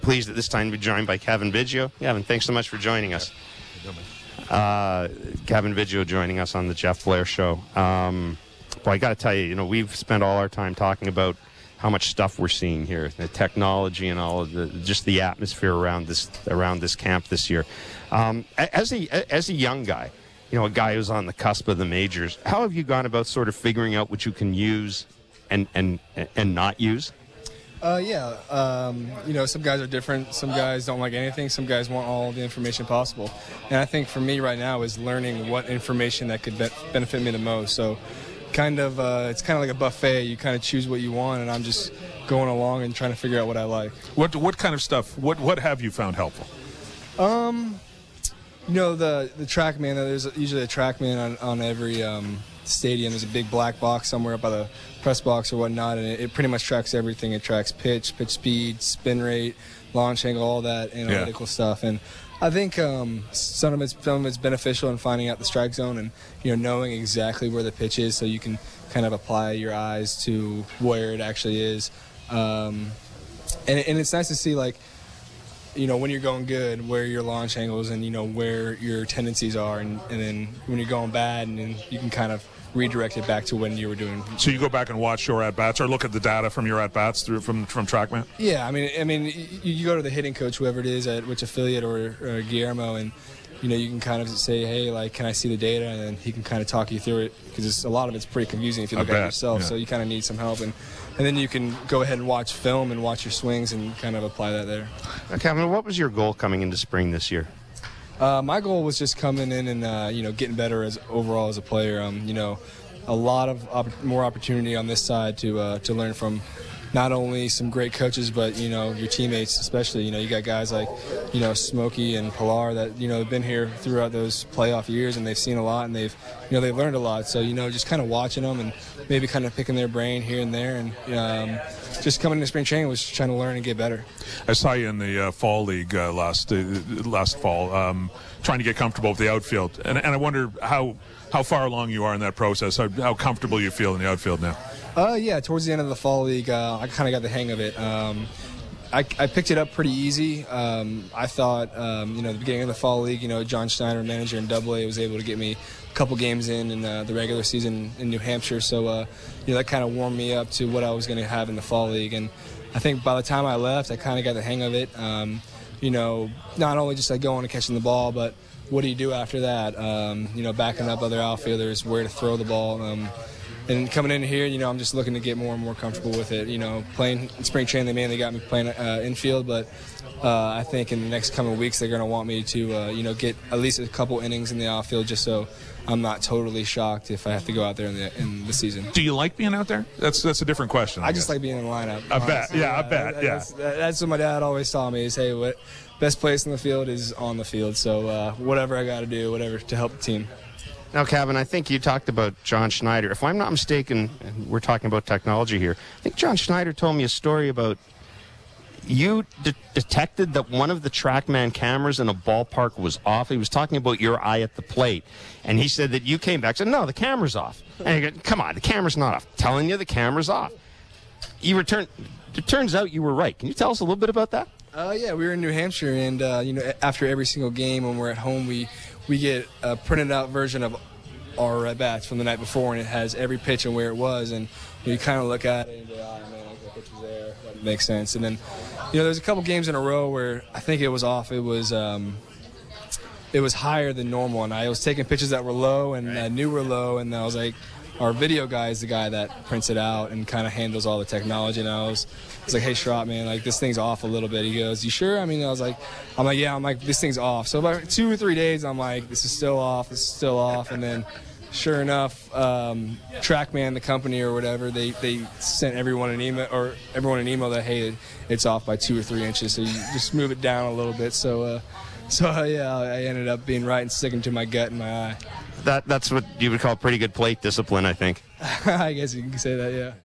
Pleased at this time to be joined by Kevin Biggio. Kevin, thanks so much for joining us. Kevin Biggio joining us on the Jeff Blair Show. Well, I got to tell you, we've spent all our time talking about how much stuff we're seeing here, the technology and all of just the atmosphere around this camp this year. As a young guy, a guy who's on the cusp of the majors, how have you gone about sort of figuring out what you can use and not use? Some guys are different. Some guys don't like anything. Some guys want all the information possible. And I think for me right now is learning what information that could benefit me the most. So it's kind of like a buffet. You kind of choose what you want, and I'm just going along and trying to figure out what I like. What kind of stuff? What have you found helpful? The TrackMan. There's usually a TrackMan on every stadium. There's a big black box somewhere up by the press box or whatnot, and it pretty much tracks everything. It tracks pitch speed, spin rate, launch angle, all that analytical stuff. And I think some of it's beneficial in finding out the strike zone and knowing exactly where the pitch is, so you can kind of apply your eyes to where it actually is. And it's nice to see when you're going good, where your launch angles and where your tendencies are, and then when you're going bad, and then you can kind of redirect it back to when you were doing. So you go back and watch your at-bats or look at the data from your at-bats from TrackMan? Yeah, I mean, you go to the hitting coach, whoever it is, at which affiliate or Guillermo, and you can kind of say, hey, can I see the data? And then he can kind of talk you through it, because a lot of it's pretty confusing if you look at it yourself. Yeah. So you kind of need some help, and then you can go ahead and watch film and watch your swings and kind of apply that there. Kevin, what was your goal coming into spring this year? My goal was just coming in and getting better overall as a player. A lot of more opportunity on this side to learn from not only some great coaches, but your teammates, especially. You got guys like Smokey and Pilar that have been here throughout those playoff years, and they've seen a lot, and they've learned a lot. So just kind of watching them and maybe kind of picking their brain here and there, and just coming into spring training was trying to learn and get better. I saw you in the fall league last fall, trying to get comfortable with the outfield, and I wonder how far along you are in that process, how comfortable you feel in the outfield now. Towards the end of the fall league, I kind of got the hang of it. I picked it up pretty easy. I thought, the beginning of the fall league, John Schneider, manager in AA, was able to get me a couple games in the regular season in New Hampshire. So, that kind of warmed me up to what I was going to have in the fall league. And I think by the time I left, I kind of got the hang of it. Not only just going and catching the ball, but what do you do after that? Backing up other outfielders, where to throw the ball. And coming in here, I'm just looking to get more and more comfortable with it. Playing in spring training, they mainly got me playing infield, but I think in the next coming weeks they're going to want me to, get at least a couple innings in the outfield, just so I'm not totally shocked if I have to go out there in the season. Do you like being out there? That's a different question. I just like being in the lineup. I bet. Yeah. That's what my dad always taught me is, hey, what best place in the field is on the field. So whatever I got to do, whatever to help the team. Now, Kevin, I think you talked about John Schneider. If I'm not mistaken, and we're talking about technology here, I think John Schneider told me a story about you detected that one of the TrackMan cameras in a ballpark was off. He was talking about your eye at the plate, and he said that you came back and said, no, the camera's off. And you go, come on, the camera's not off. I'm telling you, the camera's off. You returned. It turns out you were right. Can you tell us a little bit about that? We were in New Hampshire, and after every single game when we're at home, we get a printed out version of our at-bats from the night before, and it has every pitch and where it was, and you kind of look at it and go, oh man, that pitch was there. That makes sense. And then there's a couple games in a row where I think it was off. It was higher than normal, and I was taking pitches that were low and I knew were low, and I was like, our video guy is the guy that prints it out and kind of handles all the technology. And I was like, hey, Schrott, man, this thing's off a little bit. He goes, you sure? I mean, I was like, yeah. I'm like, this thing's off. So about 2 or 3 days, I'm like, this is still off. And then sure enough, TrackMan, the company or whatever, they sent everyone an email that, hey, it's off by 2 or 3 inches. So you just move it down a little bit. So I ended up being right and sticking to my gut and my eye. That's what you would call pretty good plate discipline, I think. I guess you can say that, yeah.